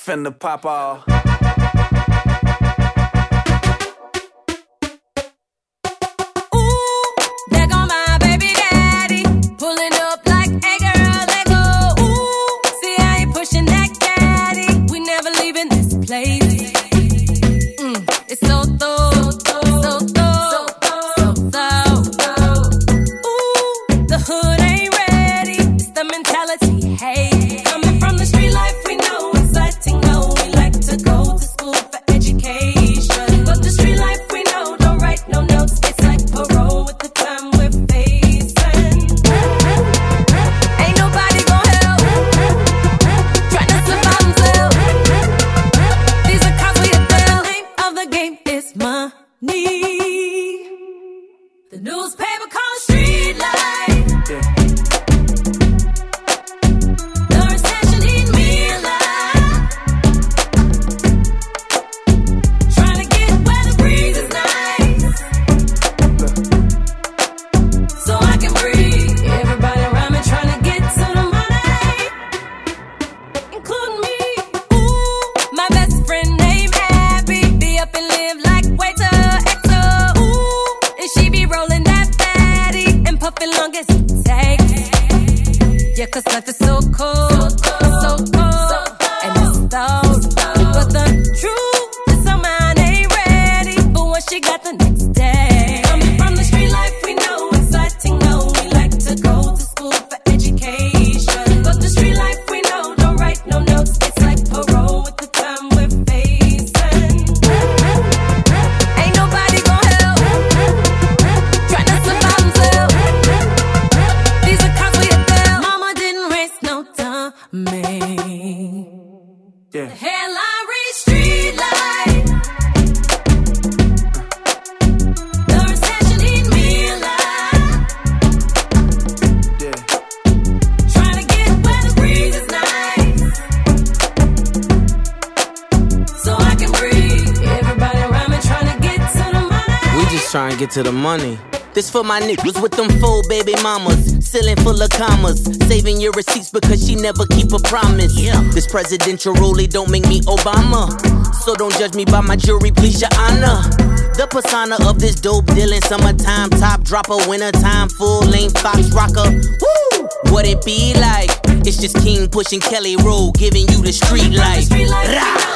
finna pop off. The newspaper called street life. The recession hit me alive. Trying to get where the breeze is nice, so I can breathe. Everybody around me trying to get to the money, including me. Ooh, my best friend named Abby be up and live like waiter. Puffin' long as it takes. Yeah, 'cause life is so cold, so cold, and it's stalled. But the truth is her mind ain't ready for what she got the next day. Coming from the street life, we know exciting, no. We like to go to school for education, but the street life we know don't write no notes. It's like parole with the time we're facing. Ain't nobody gon' help. Try not to survive themselves. Yeah. The headline reads street life. The recession hit me alive. Yeah. Trying to get where the breeze is nice, so I can breathe. Everybody around me trying to get to the money. We just trying to get to the money. This for my niggas with them full baby mamas, ceiling full of commas, saving your receipts because she never keep a promise. Yeah. This presidential ruling don't make me Obama, so don't judge me by my jewelry, please your honor. The persona of this dope dealing, summertime top dropper, wintertime full length fox rocker. Woo! What it be like? It's just King pushing Kelly Road, giving you the street life.